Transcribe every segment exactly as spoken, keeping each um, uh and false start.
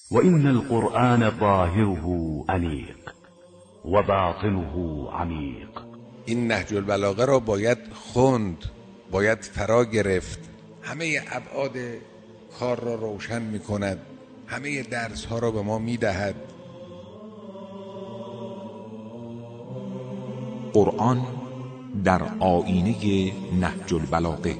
وإن القرآن ظاهره أنيق و باطنه عمیق. این نهج البلاغه را باید خوند، باید فرا گرفت. همه ابعاد کار را روشن می کند، همه درس ها را به ما می دهد. قرآن در آیینه نهج البلاغه.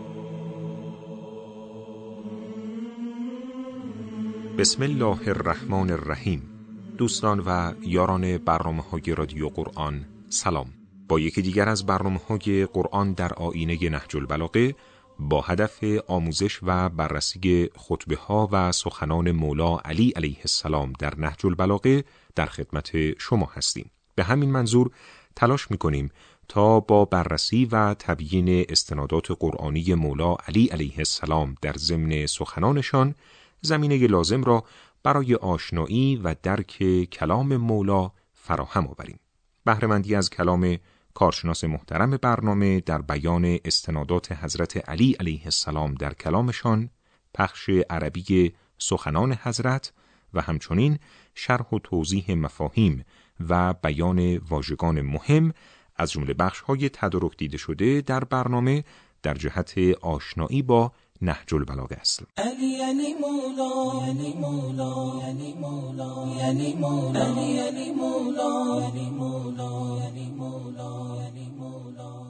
بسم الله الرحمن الرحیم. دوستان و یاران برنامه‌های رادیو قرآن سلام. با یکی دیگر از برنامه‌های قرآن در آیینه نهج البلاغه با هدف آموزش و بررسی خطبه‌ها و سخنان مولا علی علیه السلام در نهج البلاغه در خدمت شما هستیم. به همین منظور تلاش می‌کنیم تا با بررسی و تبیین استنادات قرآنی مولا علی علیه السلام در ضمن سخنانشان زمینه لازم را برای آشنایی و درک کلام مولا فراهم آوریم. بهره مندی از کلام کارشناس محترم برنامه در بیان استنادات حضرت علی علیه السلام در کلامشان، پخش عربی سخنان حضرت و همچنین شرح و توضیح مفاهیم و بیان واژگان مهم از جمله بخش‌های تدارک دیده شده در برنامه در جهت آشنایی با نهج البلاغه است. علی یعنی مولا، یعنی مولا، یعنی مولا، یعنی مولا، علی مولا، یعنی مولا، یعنی مولا، یعنی مولا،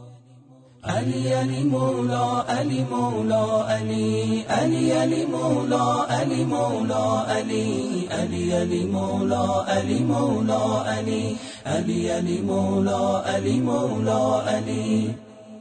علی علی مولا، علی مولا، علی علی علی مولا، علی مولا، علی علی علی مولا، علی مولا، علی علی علی مولا، علی مولا، علی.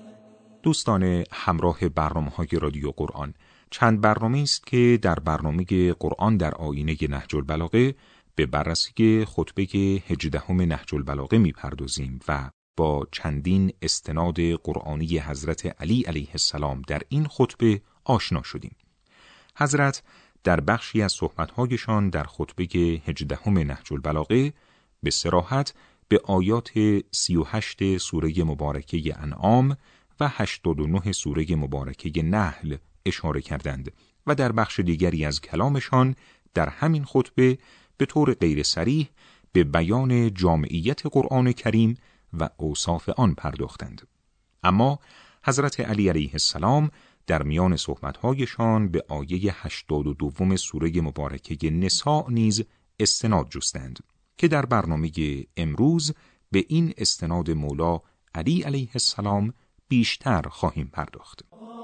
دوستان همراه برنامه‌های رادیو قرآن، چند برنامه است که در برنامه قرآن در آیینه نهج البلاغه به بررسی خطبه هجدهم نهج البلاغه می‌پردازیم و با چندین استناد قرآنی حضرت علی علیه السلام در این خطبه آشنا شدیم. حضرت در بخشی از صحبت‌هایشان در خطبه هجدهم نهج البلاغه به صراحت به آیات سی و هشت سوره مبارکه انعام و هشتاد و نه سوره مبارکه نحل اشاره کردند و در بخش دیگری از کلامشان در همین خطبه به طور غیر صریح به بیان جامعیت قرآن کریم و اوصاف آن پرداختند. اما حضرت علی علیه السلام در میان صحبت‌هایشان به آیه هشتاد و دو سوره مبارکه نساء نیز استناد جستند که در برنامه امروز به این استناد مولا علی علیه السلام بیشتر خواهیم پرداخت.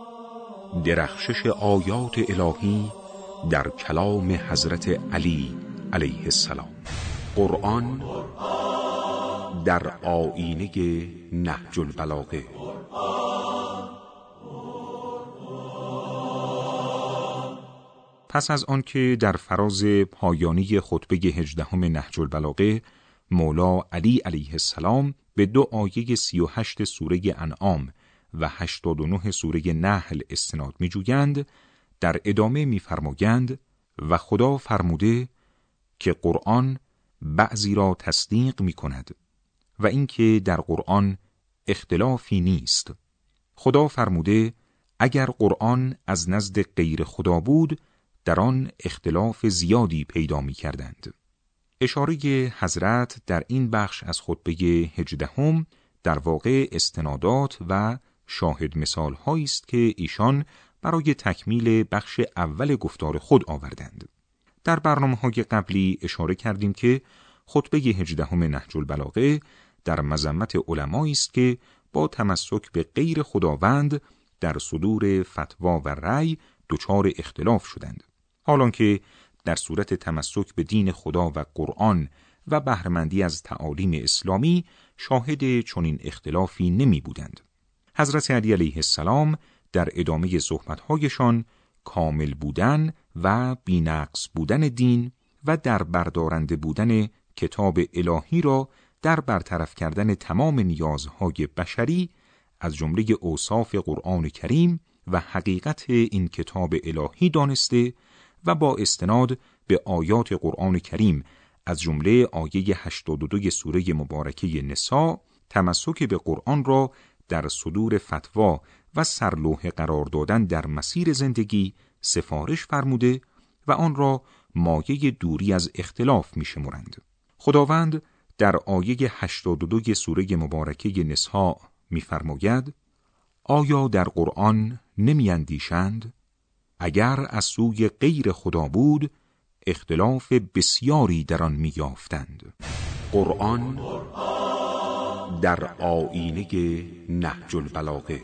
درخشش آیات الهی در کلام حضرت علی علیه السلام. قرآن در آیینه نهج البلاغه. پس از آن که در فراز پایانی خطبه هجدهم نهج البلاغه مولا علی علیه السلام به دو آیه سی و هشت سوره انعام و هشتاد و نه سوره نحل استناد می جویند، در ادامه می فرمایند و خدا فرموده که قرآن بعضی را تصدیق می کند و اینکه در قرآن اختلافی نیست. خدا فرموده اگر قرآن از نزد غیر خدا بود در آن اختلاف زیادی پیدا می کردند. اشاره حضرت در این بخش از خطبه هجدهم در واقع استنادات و شاهد مثال هایی است که ایشان برای تکمیل بخش اول گفتار خود آوردند. در برنامه‌های قبلی اشاره کردیم که خطبه هجدهم نهج البلاغه در مذمت علمایی است که با تمسک به غیر خداوند در صدور فتوا و رأی دچار اختلاف شدند، حالانکه در صورت تمسک به دین خدا و قرآن و بهره‌مندی از تعالیم اسلامی شاهد چنین اختلافی نمی بودند. حضرت علی علیه السلام در ادامه صحبت‌هایشان کامل بودن و بی‌نقص بودن دین و در بردارنده بودن کتاب الهی را در برطرف کردن تمام نیازهای بشری از جمله اوصاف قرآن کریم و حقیقت این کتاب الهی دانسته و با استناد به آیات قرآن کریم از جمله آیه هشتاد و دو سوره مبارکه نساء تمسک به قرآن را در صدور فتوا و سرلوحه قرار دادن در مسیر زندگی سفارش فرموده و آن را مایه دوری از اختلاف می شمرند. خداوند در آیه هشتاد و دو سوره مبارکه نساء می فرماید: آیا در قرآن نمی اندیشند؟ اگر از سوی غیر خدا بود اختلاف بسیاری در آن می یافتند. قرآن در آیینه نهج البلاغه.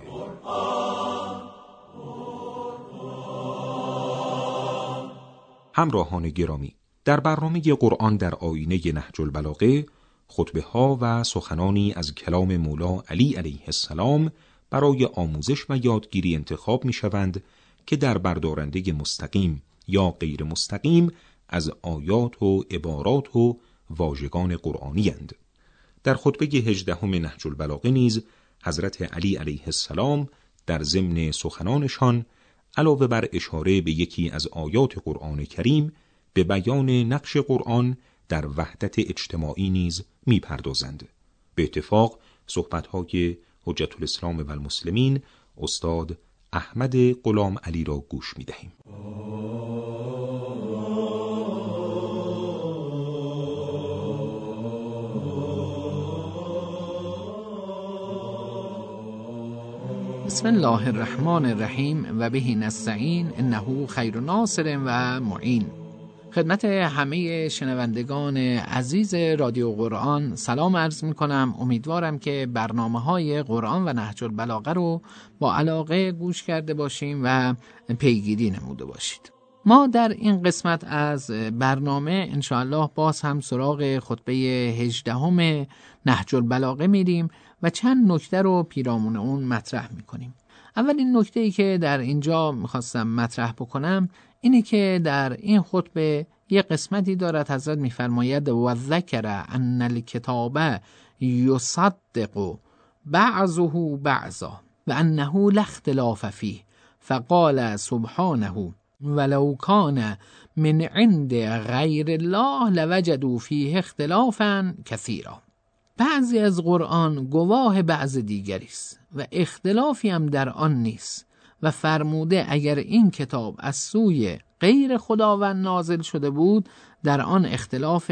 همراهان گرامی، در برنامه قرآن در آیینه نهج البلاغه خطبه ها و سخنانی از کلام مولا علی علیه السلام برای آموزش و یادگیری انتخاب می شوند که در بردارنده مستقیم یا غیر مستقیم از آیات و عبارات و واژگان قرآنی اند. در خطبه هجدهم نهج البلاغه نیز حضرت علی علیه السلام در ضمن سخنانشان علاوه بر اشاره به یکی از آیات قرآن کریم به بیان نقش قرآن در وحدت اجتماعی نیز می‌پردازند. به اتفاق صحبت‌های حجت الاسلام و المسلمین استاد احمد غلام علی را گوش می‌دهیم. بسم الله الرحمن الرحیم و به نستعین انه خیر ناصر و معین. خدمت همه شنوندگان عزیز رادیو قرآن سلام عرض می کنم. امیدوارم که برنامه های قرآن و نهج البلاغه رو با علاقه گوش کرده باشیم و پیگیری نموده باشید. ما در این قسمت از برنامه انشاءالله باز هم سراغ خطبه هجدهم نهج البلاغه میریم و چند نکته رو پیرامون اون مطرح میکنیم. اولین نکته‌ای که در اینجا میخواستم مطرح بکنم اینه که در این خطبه یه قسمتی دارد حضرت میفرماید و ذکر ان الکتاب یصدق بعضه بعضا و انه لا اختلاف فیه فقال سبحانه ولو کان من عند غیر الله لوجدوا فیه اختلافا کثیرا. بعضی از قرآن گواه بعض دیگری است و اختلافی هم در آن نیست و فرموده اگر این کتاب از سوی غیر خداوند نازل شده بود در آن اختلاف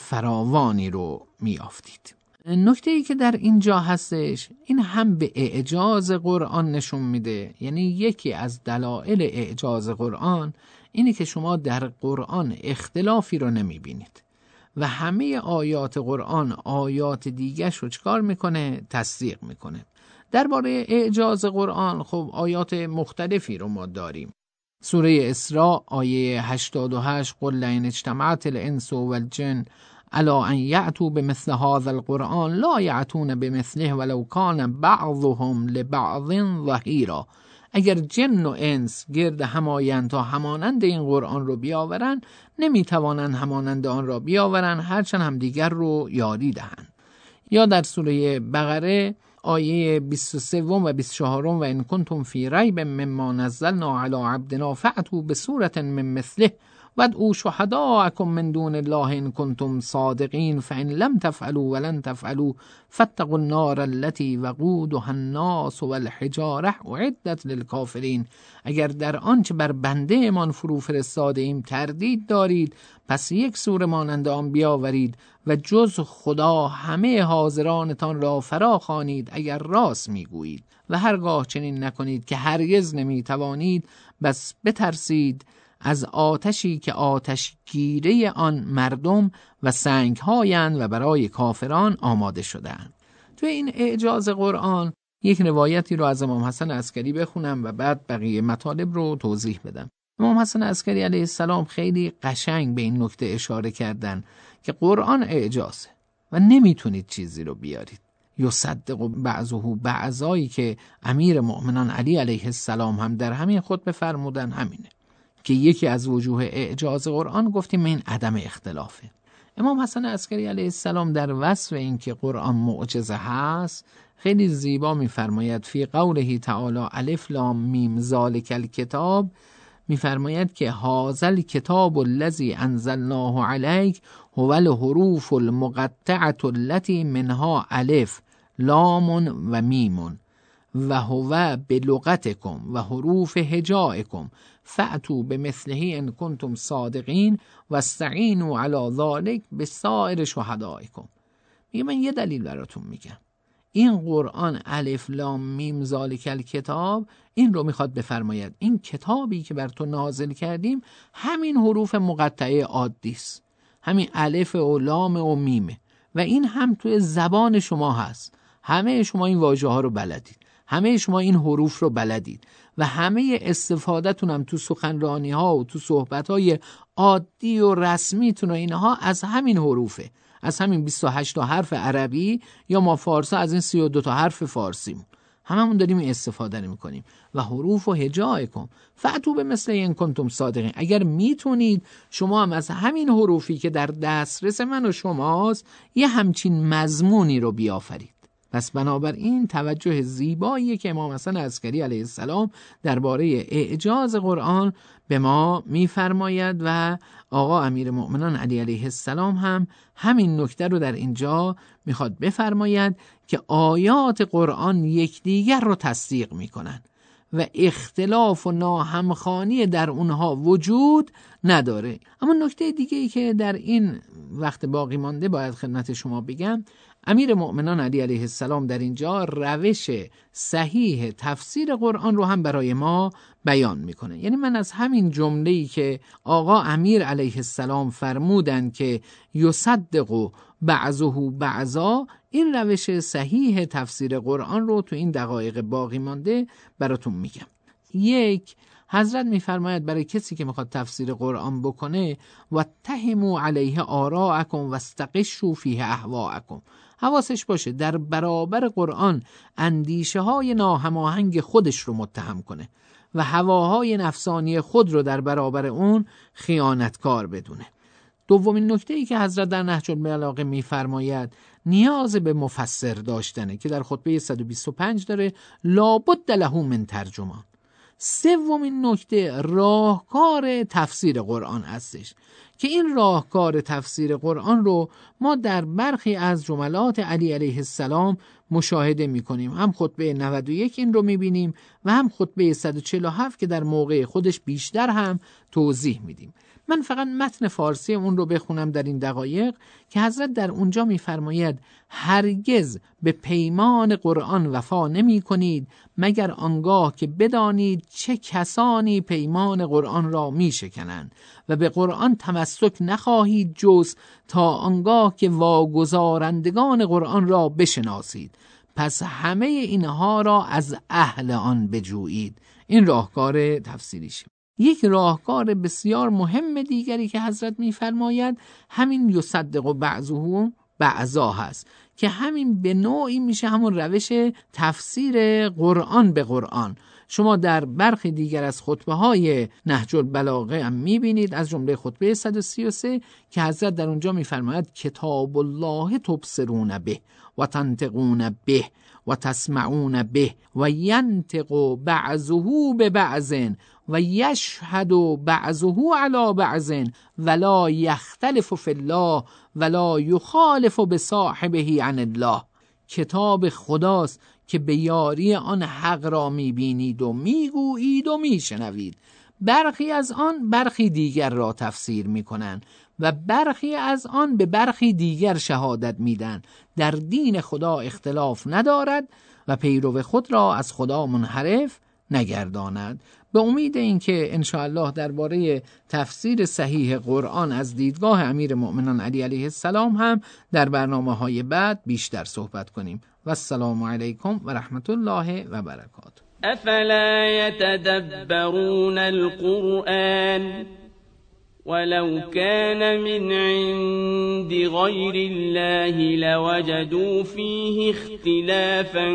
فراوانی رو میافتید. نکته‌ای که در اینجا هستش این هم به اعجاز قرآن نشون میده، یعنی یکی از دلایل اعجاز قرآن اینه که شما در قرآن اختلافی رو نمیبینید و همه آیات قرآن آیات دیگه رو چکار میکنه؟ تصدیق میکنه. درباره اعجاز قرآن خب آیات مختلفی رو ما داریم. سوره اسراء آیه هشتاد و هشت قل لئن اجتمعت الانس والجن الی ان یأتوا بمثل هذا القرآن لا یأتون بمثله ولو کان بعضهم لبعض ظهیرا. اگر جن و انس گرد همایند تا همانند این قرآن رو بیاورن نمیتوانند همانند آن را بیاورن هرچند هم دیگر رو یاری دهند. یا در سوره بقره آیه بیست و سه و بیست و چهار و ان کنتم فی ریب مما نزلنا علی عبدنا فأتوا بسورة من مثله وادعوا شهداءکم من دون الله ان کنتم صادقین فان لم تفعلوا ولن تفعلوا فاتقوا النار التي وقودها الناس والحجاره اعدت للکافرین. اگر در آنچه بر بنده امان فرو فرستاده ایم تردید دارید پس یک سوره مانند آن بیاورید و جز خدا همه حاضرانتان را فرا خوانید اگر راست میگویید و هرگاه چنین نکنید که هرگز نمیتوانید بس بترسید از آتشی که آتش گیره آن مردم و سنگ هایند و برای کافران آماده شدند. توی این اعجاز قرآن یک روایتی رو از امام حسن عسکری بخونم و بعد بقیه مطالب رو توضیح بدم. امام حسن عسکری علیه السلام خیلی قشنگ به این نکته اشاره کردن که قرآن اعجازه و نمیتونید چیزی رو بیارید. یصدق بعضه بعضایی که امیر مؤمنان علی علیه السلام هم در همین خطبه فرمودن همینه که یکی از وجوه اعجاز قرآن گفتیم این عدم اختلافه. امام حسن عسکری علیه السلام در وصف این که قرآن معجزه هست خیلی زیبا می‌فرماید فی قوله تعالی الف لام میم ذالک الکتاب، می‌فرماید که هذا الکتاب الذی انزلناه علیک هو الحروف المقطعه التي منها الف لام و میم و هو بلغتکم و حروف هجائکم فأتوا بمثله ان کنتم صادقین واستعینوا علی ذلک بسائر شهدائکم. میگه من یه دلیل براتون میگم، این قرآن الف لام میم ذالک الکتاب این رو میخواد بفرماید این کتابی که بر تو نازل کردیم همین حروف مقطعه عادی است، همین الف و لام و میمه و این هم توی زبان شما هست. همه شما این واژه ها رو بلدید، همه شما این حروف رو بلدید و همه استفادهتون هم تو سخنرانی ها و تو صحبت های عادی و رسمیتون و اینها از همین حروفه، از همین بیست و هشت تا حرف عربی یا ما فارسا از این سی و دو تا حرف فارسیمون هممون داریم این استفاده میکنیم. و حروف و هجائکم فأتوا بمثل ان کنتم صادقین، اگر میتونید شما هم از همین حروفی که در دسترس من و شماست یه همچین مضمونی رو بیافرید. پس بنابراین توجه زیبایی که امام حسن عسکری علیه السلام درباره اعجاز قرآن به ما میفرماید و آقا امیرالمؤمنین علی علیه السلام هم همین نکته رو در اینجا میخواد بفرماید که آیات قرآن یکدیگر رو تصدیق میکنن و اختلاف و ناهمخوانی در اونها وجود نداره. اما نکته دیگه ای که در این وقت باقی مانده باید خدمت شما بگم، امیر مؤمنان علی علیه السلام در اینجا روش صحیح تفسیر قرآن رو هم برای ما بیان میکنه. یعنی من از همین جمله‌ای که آقا امیر علیه السلام فرمودن که یصدق بعضه بعضا، این روش صحیح تفسیر قرآن رو تو این دقایق باقی مانده براتون میگم. یک، حضرت میفرماید برای کسی که میخواد تفسیر قرآن بکنه واتهموا علیه آراءکم واستقشوا فیه اهواءکم، حواسش باشه در برابر قرآن اندیشه های ناهماهنگ خودش رو متهم کنه و هواهای نفسانی خود رو در برابر اون خیانتکار بدونه. دومین نکته ای که حضرت در نهج البلاغه میفرماید نیاز به مفسر داشتنه که در خطبه صد و بیست و پنج داره لابد له من ترجمان. سومین نکته راهکار تفسیر قرآن هستش که این راهکار تفسیر قرآن رو ما در برخی از جملات علی علیه السلام مشاهده می‌کنیم. هم خطبه نود و یک این رو می‌بینیم و هم خطبه صد و چهل و هفت که در موقع خودش بیشتر هم توضیح میدیم. من فقط متن فارسی اون رو بخونم در این دقایق که حضرت در اونجا می‌فرماید هرگز به پیمان قرآن وفا نمی کنید مگر آنگاه که بدانید چه کسانی پیمان قرآن را می شکنند و به قرآن تمسک نخواهید جز تا آنگاه که واگذارندگان قرآن را بشناسید، پس همه اینها را از اهل آن بجویید. این راهکار تفسیریشه. یک راهکار بسیار مهم دیگری که حضرت می‌فرماید همین یصدق بعضه بعضا هست که همین به نوعی میشه همون روش تفسیر قرآن به قرآن. شما در برخی دیگر از خطبه های نهج البلاغه هم میبینید، از جمله خطبه صد و سی و سه که حضرت در اونجا میفرماید کتاب الله تبصرون به و تنطقون به و تسمعون به و ینطق بعضه به بعض و یشهد بعضه علی بعض ولا یختلف فی الله ولا یخالف بصاحبه عن الله. کتاب خداست که به یاری آن حق را میبینید و میگویید و میشنوید. برخی از آن برخی دیگر را تفسیر میکنند و برخی از آن به برخی دیگر شهادت میدن. در دین خدا اختلاف ندارد و پیرو خود را از خدا منحرف نگرداند. به امید اینکه انشاءالله درباره تفسیر صحیح قرآن از دیدگاه امیر مؤمنان علی علیه السلام هم در برنامه‌های بعد بیشتر صحبت کنیم. و السلام علیکم و رحمت الله و برکاته. افلا يتدبرون القرآن ولو كان من عند غير الله لوجدوا فيه اختلافا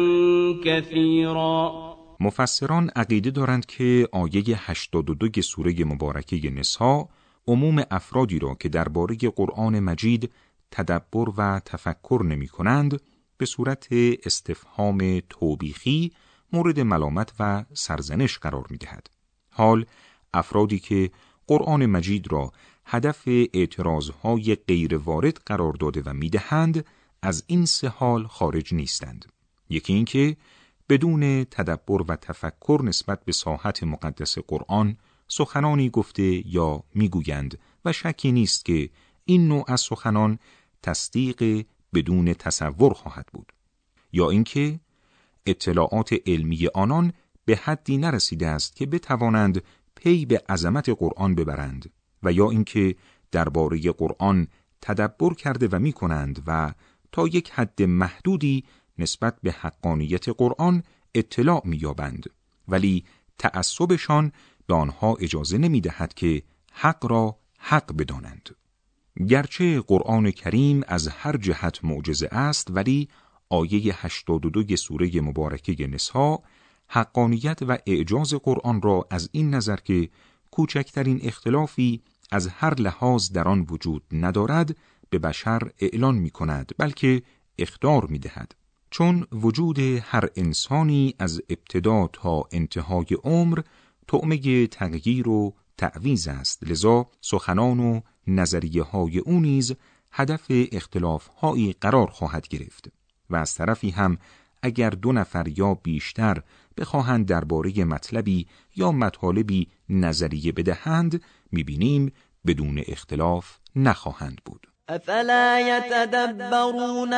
كثيرا. مفسران عقیده دارند که آیه هشتاد و دو سوره مبارکه نساء عموم افرادی را که درباره قرآن مجید تدبر و تفکر نمی کنند به صورت استفهام توبیخی مورد ملامت و سرزنش قرار می دهد. حال افرادی که قرآن مجید را هدف اعتراضهای غیر وارد قرار داده و می دهند از این سه حال خارج نیستند. یکی این که بدون تدبر و تفکر نسبت به ساحت مقدس قرآن سخنانی گفته یا میگویند و شکی نیست که این نوع از سخنان تصدیق بدون تصور خواهد بود، یا اینکه اطلاعات علمی آنان به حدی نرسیده است که بتوانند پی به عظمت قرآن ببرند، و یا اینکه درباره قرآن تدبر کرده و می‌کنند و تا یک حد محدودی نسبت به حقانیت قرآن اطلاع می‌یابند، ولی تعصبشان به آنها اجازه نمی‌دهد که حق را حق بدانند. گرچه قرآن کریم از هر جهت معجزه است، ولی آیه هشتاد و دو سوره مبارکه نساء حقانیت و اعجاز قرآن را از این نظر که کوچکترین اختلافی از هر لحاظ در آن وجود ندارد به بشر اعلان می کند، بلکه اخطار می دهد. چون وجود هر انسانی از ابتدا تا انتهای عمر طعمه تغییر و تعویض است، لذا سخنان و نظریه های او نیز هدف اختلاف هایی قرار خواهد گرفت. و از طرفی هم اگر دو نفر یا بیشتر بخواهند درباره مطلبی یا مطالبی نظریه بدهند، می‌بینیم بدون اختلاف نخواهند بود. افلا يتدبرون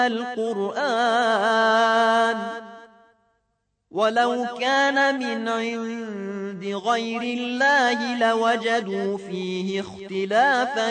القرآن ولو كان من عند غير الله لوجدوا فيه اختلافا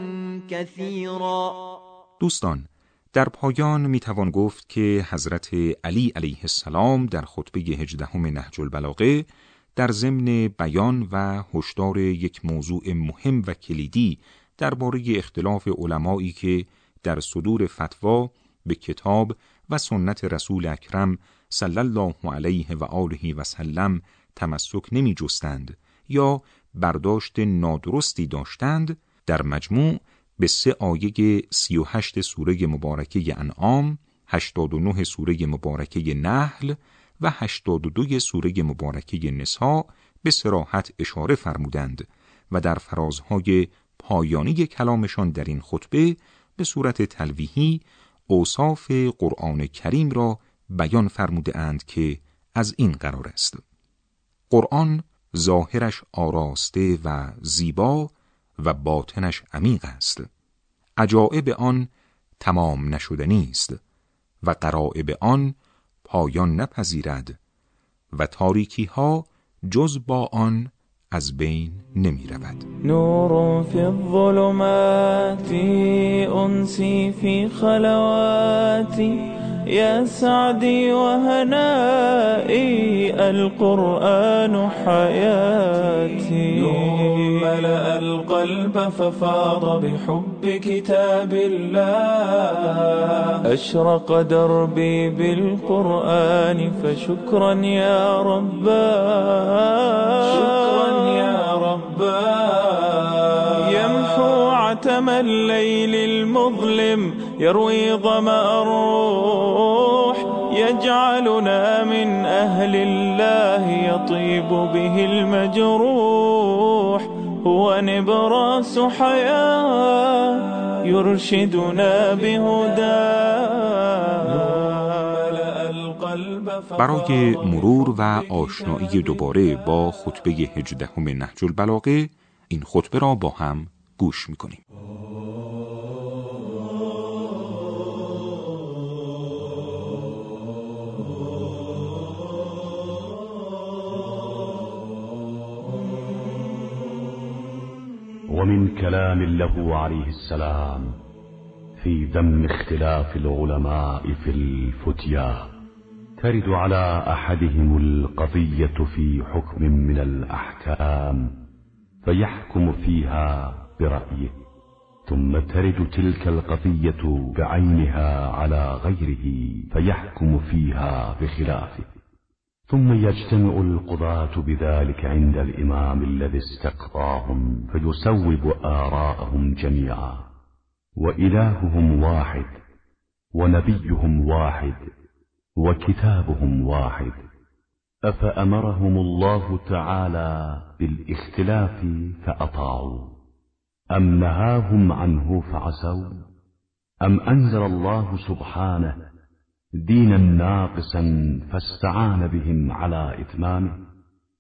كثيرا. دوستان، در پایان میتوان گفت که حضرت علی علیه السلام در خطبه هجدهم نهج البلاغه در ضمن بیان و هشدار یک موضوع مهم و کلیدی درباره اختلاف علمایی که در صدور فتوا به کتاب و سنت رسول اکرم صلی الله علیه و آله و سلم تمسک نمی جستند یا برداشت نادرستی داشتند، در مجموع به سه آیه سی و هشت سوره مبارکه انعام، هشتاد و نه سوره مبارکه نحل و هشتاد و دو سوره مبارکه نساء به صراحت اشاره فرمودند و در فرازهای پایانی کلامشان در این خطبه به صورت تلویحی اوصاف قرآن کریم را بیان فرموده اند که از این قرار است: قرآن ظاهرش آراسته و زیبا و باطنش عمیق است. عجایب آن تمام نشدنی است و غرایب آن پایان نپذیرد و تاریکی ها جز با آن از بین نمی رود. نور فی الظلمات انسی فی خلواتی یا سعدی و هنائی القرآن حیاتی. نور ملأ القلب ففاض بحب كتاب الله اشرق دربي بالقرآن فشكرا يا رباه شكرا يا رباه. يمحو عتم الليل المظلم يروي ظمأ الروح يجعلنا من أهل الله يطيب به المجروح. هو نبراس حياة يرشدنا بهداه. برای مرور و آشنایی دوباره با خطبه هجدهم نهج البلاغه این خطبه را با هم گوش می‌کنیم. ومن كلام له عليه السلام في ذم اختلاف العلماء في الفتيا ترد على أحدهم القضية في حكم من الأحكام فيحكم فيها برأيه، ثم ترد تلك القضية بعينها على غيره فيحكم فيها بخلافه، ثم يجتمع القضاة بذلك عند الإمام الذي استقضاهم فيسوب آراءهم جميعا، وإلههم واحد ونبيهم واحد وكتابهم واحد. أفأمرهم الله تعالى بالاختلاف فأطاعوا، أم نهاهم عنه فعسوا، أم أنزل الله سبحانه دينا ناقصا فاستعان بهم على إتمامه،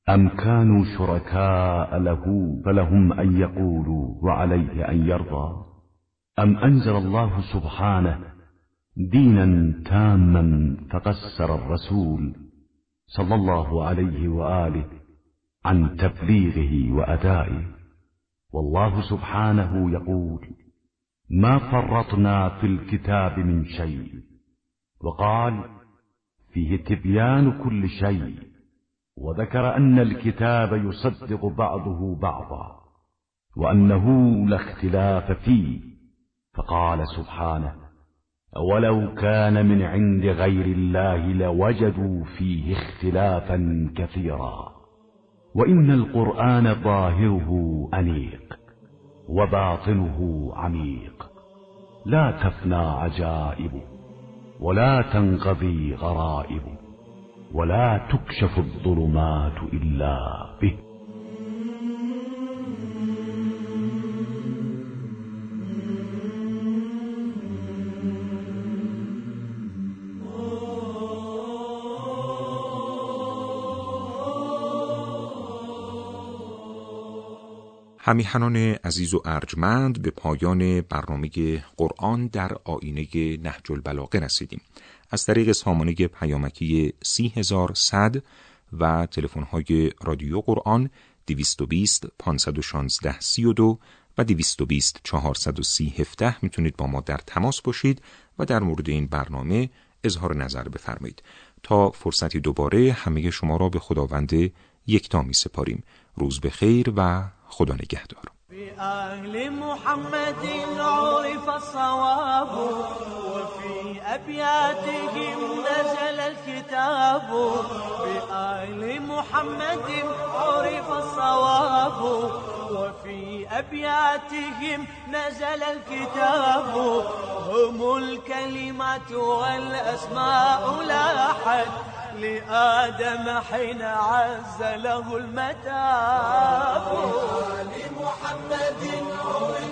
أم كانوا شركاء له فلهم أن يقولوا وعليه أن يرضى أم أنزل الله سبحانه دينا تاما فقصر الرسول صلى الله عليه وآله عن تبليغه وأدائه. والله سبحانه يقول ما فرطنا في الكتاب من شيء، وقال فيه تبيان كل شيء، وذكر أن الكتاب يصدق بعضه بعضا وأنه لا اختلاف فيه، فقال سبحانه ولو كان من عند غير الله لوجدوا فيه اختلافا كثيرا، وإن القرآن ظاهره أنيق وباطنه عميق، لا تفنى عجائبه ولا تنقضي غرائبه ولا تكشف الظلمات إلا به. همیهنان عزیز و ارجمند، به پایان برنامه قرآن در آیینه نهج البلاغه رسیدیم. از طریق سامانه پیامکی سی هزار و صد و تلفن‌های رادیو قرآن دویست و بیست پانصد و شانزده سی و دو و دویست و بیست چهارصد و سی هفده میتونید با ما در تماس باشید و در مورد این برنامه اظهار نظر بفرمایید. تا فرصتی دوباره همه شما را به خداوند یکتا می سپاریم. روز بخیر و خدا نگهدار. بآل محمد عرف الصواب وفي أبياتهم نزل الكتاب. بآل محمد عرف الصواب وفي أبياتهم نزل الكتاب. هم الكلمات والأسماء لاحت لآدم حين عز له المتاب. لمحمد